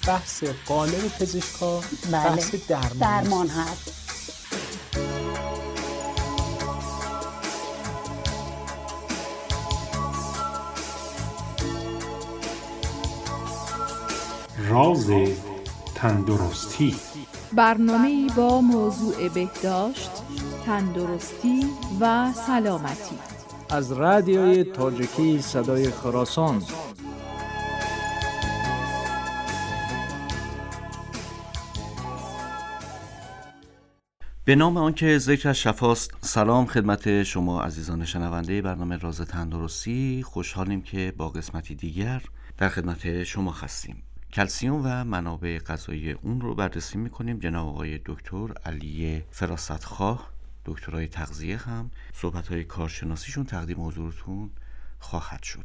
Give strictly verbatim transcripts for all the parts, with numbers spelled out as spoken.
بحث قالب پزشکا بله. بحث درمان, درمان هست. راز تندرستی، برنامه‌ای با موضوع بهداشت، تندرستی و سلامتی از رادیوی تاجیکی صدای خراسان. به نام آنکه ذکر شفاست. سلام خدمت شما عزیزان شنونده برنامه راز تندرستی. خوشحالیم که با قسمتی دیگر در خدمت شما هستیم. کلسیم و منابع غذایی اون رو بررسی میکنیم. جناب آقای دکتر علی فراستخواه، دکترای تغذیه، هم صحبت‌های کارشناسیشون تقدیم حضورتون خواهد شد.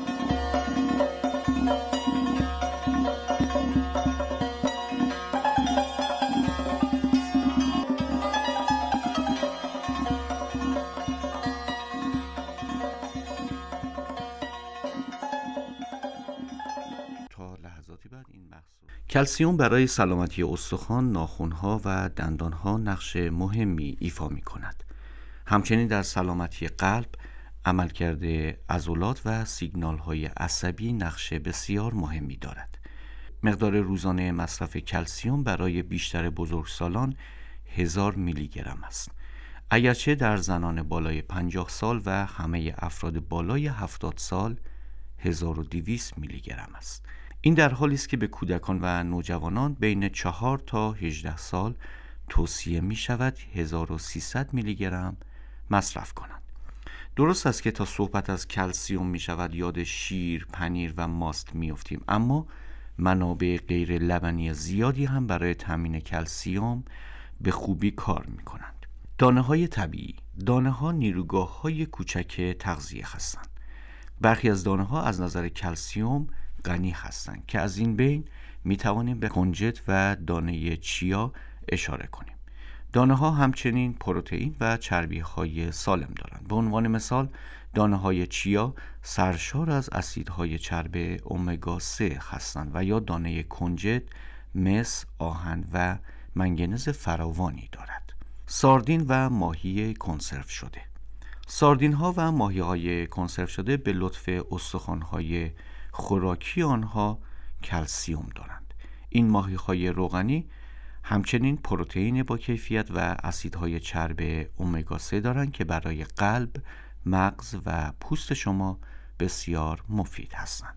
کلسیم برای سلامتی استخوان، ناخن‌ها و دندان‌ها نقش مهمی ایفا می‌کند. همچنین در سلامتی قلب، عملکرد عضلات و سیگنال‌های عصبی نقش بسیار مهمی دارد. مقدار روزانه مصرف کلسیم برای بیشتر بزرگسالان هزار میلی گرم است. اگرچه در زنان بالای پنجاه سال و همه افراد بالای هفتاد سال هزار و دویست میلی گرم است. این در حالی است که به کودکان و نوجوانان بین چهار تا هجده سال توصیه می شود هزار و سیصد میلی گرم مصرف کنند. درست است که تا صحبت از کلسیم می شود یاد شیر، پنیر و ماست می افتیم، اما منابع غیر لبنی زیادی هم برای تامین کلسیم به خوبی کار می کنند. دانه های طبیعی، دانه ها نیروگاه های کوچک تغذیه هستند. برخی از دانه ها از نظر کلسیم غنی هستند که از این بین می توانیم به کنجد و دانه چیا اشاره کنیم. دانه ها همچنین پروتئین و چربی های سالم دارند. به عنوان مثال دانه های چیا سرشار از اسیدهای چرب امگا سه هستند و یا دانه کنجد مس، آهن و منگنز فراوانی دارد. ساردین و ماهی کنسرو شده. ساردین ها و ماهی های کنسرو شده به لطف استخوان های خوراکی آنها کلسیم دارند. این ماهی های روغنی همچنین پروتئین با کیفیت و اسیدهای چرب امگا سه دارند که برای قلب، مغز و پوست شما بسیار مفید هستند.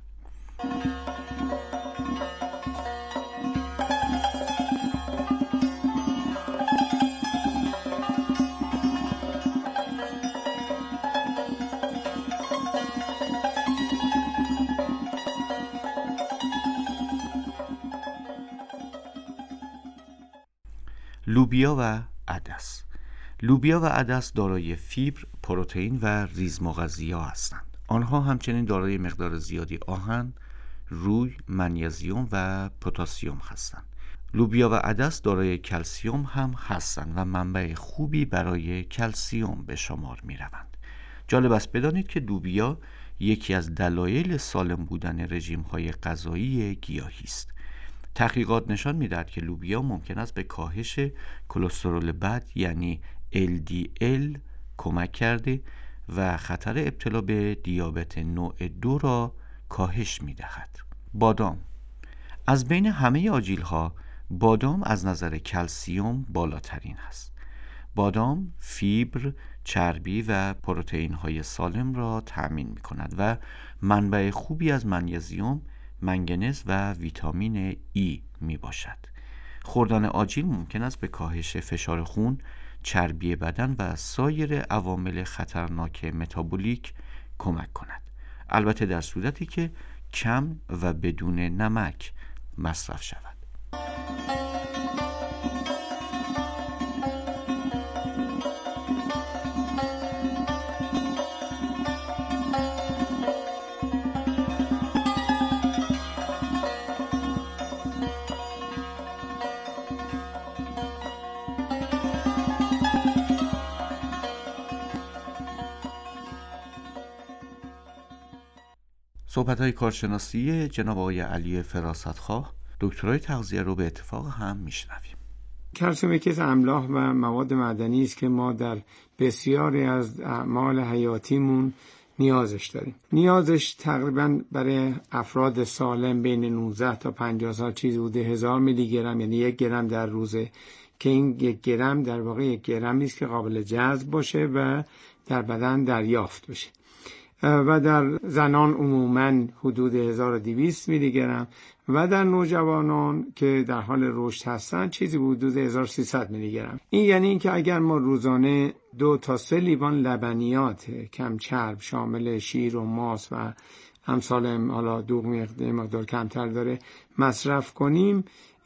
لوبیا و عدس. لوبیا و عدس دارای فیبر، پروتئین و ریزمغذیا هستند. آنها همچنین دارای مقدار زیادی آهن، روی، منیزیم و پتاسیم هستند. لوبیا و عدس دارای کلسیم هم هستند و منبع خوبی برای کلسیم به شمار می روند. جالب است بدانید که لوبیا یکی از دلایل سالم بودن رژیم‌های غذایی گیاهی است. تحقیقات نشان می‌دهد که لوبیا ممکن است به کاهش کلسترول بد یعنی ال دی ال کمک کرده و خطر ابتلا به دیابت نوع دو را کاهش می‌دهد. بادام. از بین همه آجیل‌ها بادام از نظر کلسیم بالاترین است. بادام فیبر، چربی و پروتئین‌های سالم را تأمین می‌کند و منبع خوبی از منیزیم، منگنز و ویتامین ای می باشد. خوردن آجیل ممکن است به کاهش فشار خون، چربی بدن و سایر عوامل خطرناک متابولیک کمک کند. البته در صورتی که کم و بدون نمک مصرف شود. صحبت‌های کارشناسی جناب آقای علی فراستخواه، دکترای تغذیه رو به اتفاق هم میشنویم. کلسیم یکی از املاح و مواد معدنی است که ما در بسیاری از اعمال حیاتیمون نیازش داریم. نیازش تقریبا برای افراد سالم بین نوزده تا پنجاه سال چیزی بوده هزار میلی گرم، یعنی یک گرم در روزه، که این یک گرم در واقع یک گرمی است که قابل جذب باشه و در بدن دریافت بشه. و در زنان عموماً حدود هزار و دویست میلی گرم و در نوجوانان که در حال رشد هستن چیزی حدود هزار و سیصد میلی گرم. این یعنی اینکه اگر ما روزانه دو تا سه لیوان لبنیات کم چرب شامل شیر و ماست و امثال حالا دوغ مقدار کمتر داره مصرف کنیم،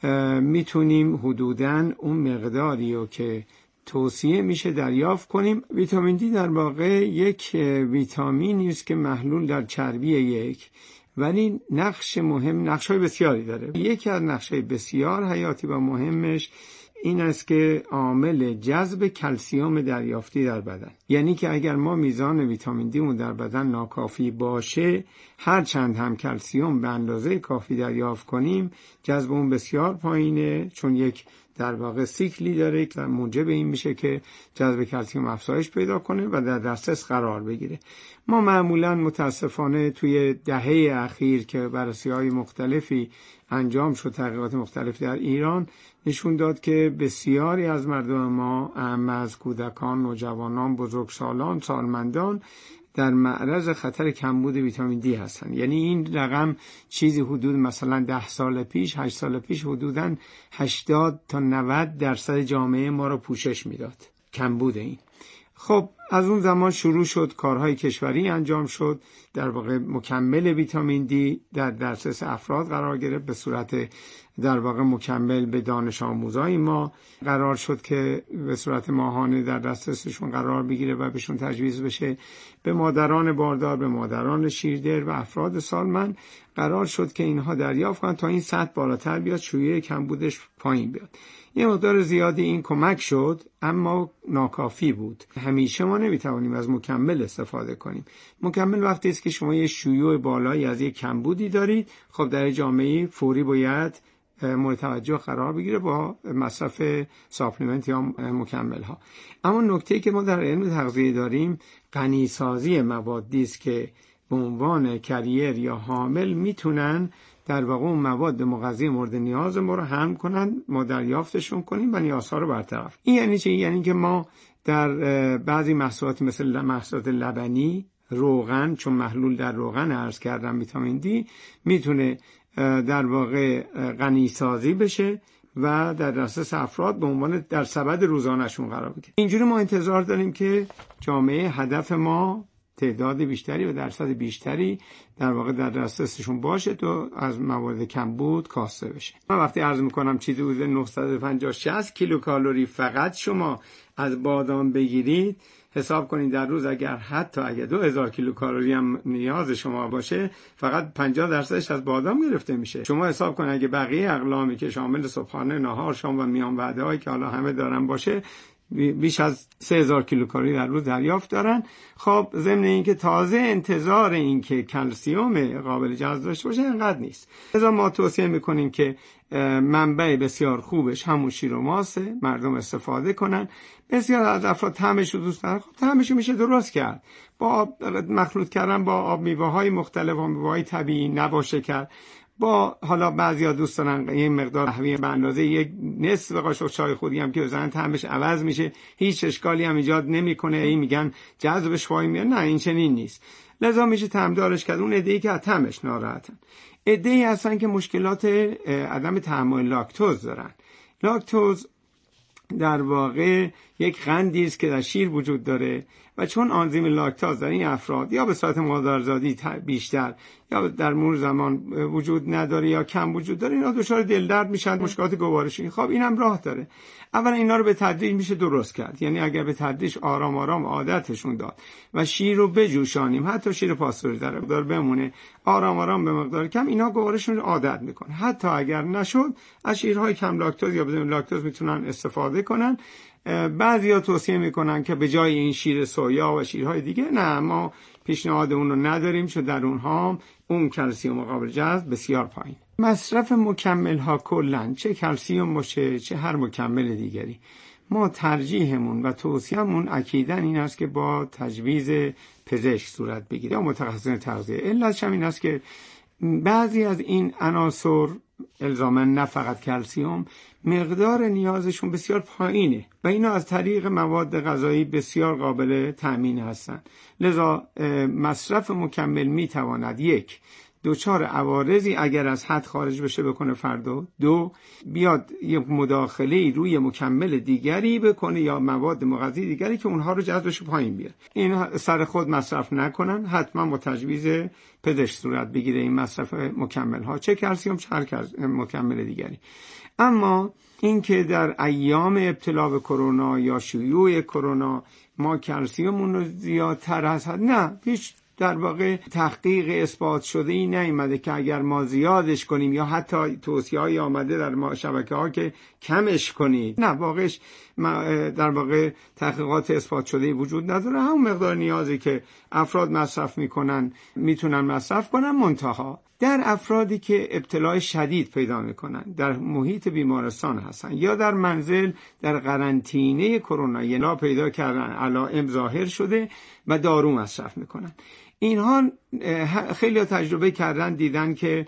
میتونیم حدوداً اون مقداری رو که توصیه میشه دریافت کنیم. ویتامین دی در واقع یک ویتامینی است که محلول در چربی یک، ولی نقش مهم نقش‌های بسیاری داره. یکی از نقش‌های بسیار حیاتی و مهمش این است که عامل جذب کلسیم دریافتی در بدن، یعنی که اگر ما میزان ویتامین دی مون در بدن ناکافی باشه، هر چند هم کلسیم به اندازه کافی دریافت کنیم جذب اون بسیار پایینه، چون یک در واقع سیکلی داره که موجب این میشه که جذب کلسیم افزایش پیدا کنه و در دسترس قرار بگیره. ما معمولا متاسفانه توی دهه اخیر که بررسی‌های مختلفی انجام شد، تحقیقات مختلفی در ایران نشون داد که بسیاری از مردم ما، اهم از کودکان، نوجوانان، بزرگسالان، سالمندان در معرض خطر کمبود ویتامین دی هستن. یعنی این رقم چیزی حدود مثلا ده سال پیش، هشت سال پیش حدوداً هشتاد تا نود درصد جامعه ما رو پوشش میداد کمبود این. خب از اون زمان شروع شد کارهای کشوری انجام شد، در واقع مکمل ویتامین دی در دسترس افراد قرار گرفت، به صورت در واقع مکمل به دانش آموزای ما قرار شد که به صورت ماهانه در دسترسشون قرار بگیره و بهشون تجویز بشه. به مادران باردار، به مادران شیردر و افراد سالمند قرار شد که اینها دریافت کنن تا این سطح بالاتر بیاد، شیوع کمبودش پایین بیاد. یه مقدار زیادی این کمک شد، اما ناکافی بود. همیشه ما نمیتوانیم از مکمل استفاده کنیم. مکمل وقتی است که شما یه شیوع بالایی از یک کمبودی دارید، خب در جامعه فوری باید مورد توجه قرار بگیره با مصرف ساپلیمنت یا مکمل ها. اما نکته‌ای که ما در علم تغذیه داریم غنیسازی موادی است که به عنوان کریر یا حامل میتونن در واقع اون مواد مغذی مورد نیاز ما رو حمل کنن، ما دریافتشون کنیم و نیازها رو برطرف. این یعنی چه؟ یعنی که ما در بعضی محصولات مثل محصولات لبنی، روغن، چون محلول در روغن عرض کردم ویتامین دی میتونه در واقع غنی سازی بشه و در دسترس افراد به عنوان در سبد روزانه‌شون قرار بگیره. اینجوری ما انتظار داریم که جامعه هدف ما تعداد بیشتری و درصد بیشتری در واقع در دسترسشون باشه تا از مواد کمبود کاسته بشه. من وقتی عرض میکنم چیزی حدود نهصد و پنجاه شصت کیلوکالری فقط شما از بادام بگیرید، حساب کنید در روز اگر حتی اگر دو هزار کیلوکالری هم نیاز شما باشه، فقط پنجاه درصدش از بادام گرفته میشه. شما حساب کنید اگه بقیه اقلامی که شامل صبحانه، نهار، شام و میان وعده هایی که حالا همه دارن باشه، بیش از سه هزار کیلوکالری در روز دریافت دارن. خب ضمن این که تازه انتظار این که کلسیم قابل جذب داشته باشه اینقدر نیست. لذا ما توصیه میکنیم که منبع بسیار خوبش همون شیر و ماسته، مردم استفاده کنن. بسیار از افراد طعمش رو دوست دارن، خب طعمش رو میشه درست کرد با مخلوط کردن با آب میوه های مختلف، آب میوه های طبیعی، نه با شکر. با حالا بعضیا دوست دارن یه مقدار قهوه به اندازه یک نصف قاشق چای خودی هم که بزنن طعمش عوض میشه، هیچ اشکالی هم ایجاد نمیکنه. این میگن جذبش پایین میاد، نه این چنین نیست. لذا میشه طعمدارش کرد. اون عده‌ای که از طعمش ناراحتن، عده‌ای هستن که مشکلات عدم تحمل لاکتوز دارن. لاکتوز در واقع یک قندی است که در شیر وجود داره و چون آنزیم لاکتاز در این افراد یا به صورت مادرزادی بیشتر یا در مرور زمان وجود نداره یا کم وجود داره، اینا دچار دل درد میشن، مشکلات گوارشی. خب اینم راه داره. اولا اینا رو به تدریج میشه درست کرد، یعنی اگر به تدریج آرام آرام عادتشون داد و شیر رو بجوشانیم، حتی شیر پاستوریزه در مقدار بمونه، آرام آرام به مقدار کم، اینا گوارششون رو عادت میکنه. حتی اگر نشد از شیرهای کم لاکتوز یا بدون لاکتوز میتونن استفاده کنن. بعضیا توصیه میکنن که به جای این شیر سویا و شیرهای دیگه، نه، ما پیشنهاد اون رو نداریم، چون در اونها اون کلسیم قابل جذب بسیار پایین. مصرف مکمل ها کلن، چه کلسیم باشه چه هر مکمل دیگری، ما ترجیحمون و توصیه‌مون اکیداً این است که با تجویز پزشک صورت بگیره یا متخصص تغذیه. علتش هم این است که بعضی از این عناصر الزاماً نه فقط کلسیم، مقدار نیازشون بسیار پایینه و اینا از طریق مواد غذایی بسیار قابل تأمین هستن. لذا مصرف مکمل میتواند یک، دوچار عوارضی اگر از حد خارج بشه بکنه فردا، دو، بیاد یک مداخله روی مکمل دیگری بکنه یا مواد مغذی دیگری که اونها رو جذبش پایین بیاره. این سر خود مصرف نکنن، حتما با تجویز پزشک صورت بگیره این مصرف مکمل ها، چه کلسیم چه هر مکمل دیگری. اما اینکه در ایام ابتلا به کرونا یا شیوع کرونا ما کلسیممون رو زیادتر از حد، نه، هیچ در واقع تحقیق اثبات شده ای نیامده که اگر ما زیادش کنیم یا حتی توصیه‌ای آمده در شبکه‌ها که کمش کنید، نه، واقعش در واقع تحقیقات اثبات شده ای وجود نداره. همون مقدار نیازی که افراد مصرف میکنن میتونن مصرف کنن، منتها در افرادی که ابتلای شدید پیدا میکنن، در محیط بیمارستان هستن یا در منزل در قرنطینه کرونا ینا پیدا کردن، علائم ظاهر شده و دارو مصرف میکنن، اینها خیلی تجربه کردن، دیدن که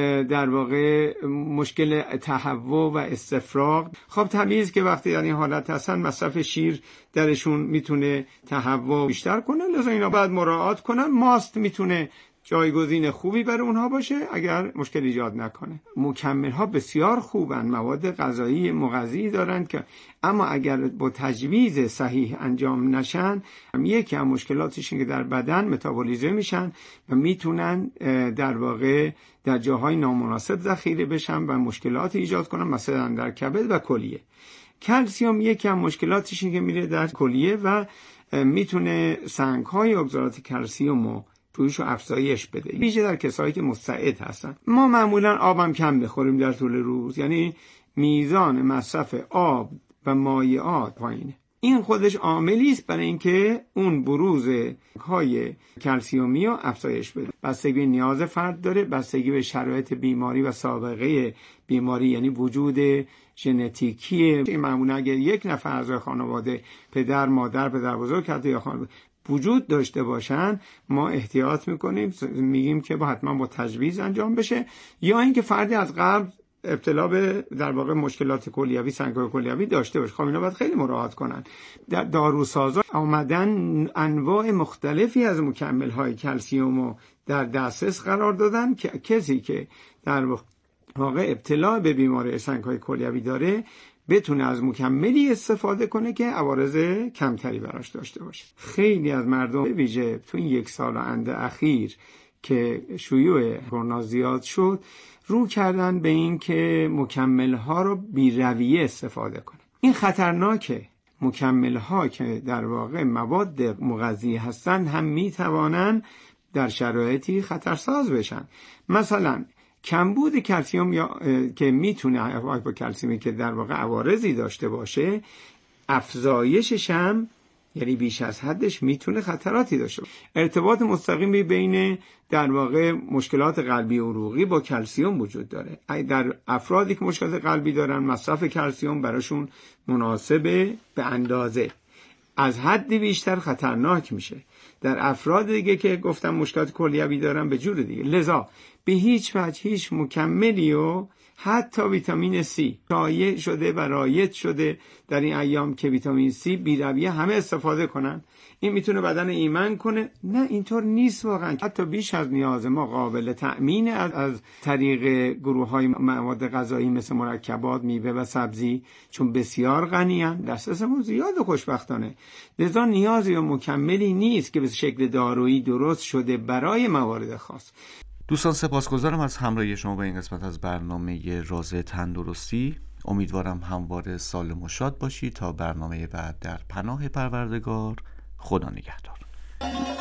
در واقع مشکل تهوع و استفراغ، خب تمیز که وقتی در این حالت هستن مصرف شیر درشون میتونه تهوع بیشتر کنه، لذا اینا باید مراعات کنن. ماست میتونه جایگزین خوبی برای اونها باشه اگر مشکل ایجاد نکنه. مکمل ها بسیار خوبن، مواد غذایی مغذی دارند که اما اگر با تجویز صحیح انجام نشن، یکی از مشکلاتش اینه که در بدن متابولیزه میشن و میتونن در واقع در جاهای نامناسب ذخیره بشن و مشکلات ایجاد کنن، مثلا در کبد و کلیه. کلسیم یکی از مشکلاتش اینه که میره در کلیه و میتونه سنگ‌های اگزارات کلسیمو تویشو افزایش بده، ویژه در کسایی که مستعد هستن. ما معمولا آبم کم بخوریم در طول روز، یعنی میزان مصرف آب و مایعات پایینه. این خودش عاملی است برای اینکه اون بروز های کلسیمی رو افزایش بده. بستگی به نیاز فرد داره، بستگی به شرایط بیماری و سابقه بیماری، یعنی وجود ژنتیکی. معمولا اگر یک نفر اعضای خانواده، پدر، مادر، پدر بزرگ حتی یا خانواده وجود داشته باشن، ما احتیاط میکنیم، میگیم که با حتما با تجویز انجام بشه، یا اینکه فردی از قبل ابتلا به در واقع مشکلات کلیوی، سنگ‌های کلیوی داشته باشه. خب اینا باید خیلی مراعات کنن. در داروسازا آمدن انواع مختلفی از مکمل‌های کلسیومو در دسترس قرار دادن که کسی که در واقع ابتلا به بیماری سنگ‌های کلیوی داره بتونه از مکملی استفاده کنه که عوارض کمتری براش داشته باشه. خیلی از مردم ویژه تو این یک سال و اند اخیر که شیوع کرونا زیاد شد، رو کردن به این که مکمل‌ها رو بی‌رویه استفاده کنه. این خطرناکه. مکمل‌ها که در واقع مواد مغذی هستن هم میتوانن در شرایطی خطرساز بشن. مثلا کمبود کلسیم یا که میتونه هایپوکلسیمی که در واقع عوارضی داشته باشه، افزایشش هم یعنی بیش از حدش میتونه خطراتی داشته باشه. ارتباط مستقیمی بین در واقع مشکلات قلبی و عروقی با کلسیم وجود داره. در افرادی که مشکلات قلبی دارن مصرف کلسیم براشون مناسبه به اندازه، از حد بیشتر خطرناک میشه. در افراد دیگه که گفتم مشکلات کلیوی دارن به جور دیگه. لذا به هیچ وجه هیچ مکملی و حتی ویتامین سی شایع شده و رایج شده در این ایام که ویتامین سی بی‌رویه همه استفاده کنن. این میتونه بدن ایمن کنه. نه، اینطور نیست واقعا. حتی بیش از نیاز ما قابل تأمین از, از طریق گروه های مواد غذایی مثل مرکبات، میوه و سبزی، چون بسیار غنی‌اند، دسترسمون زیاد و خوشبختانه. لذا نیازی و مکملی نیست که به شکل دارویی درست شده برای موارد خاص. دوستان سپاسگزارم از همراهی شما با این قسمت از برنامه راز تندرستی. امیدوارم همواره سالم و شاد باشید. تا برنامه بعد، در پناه پروردگار، خدا نگهدار.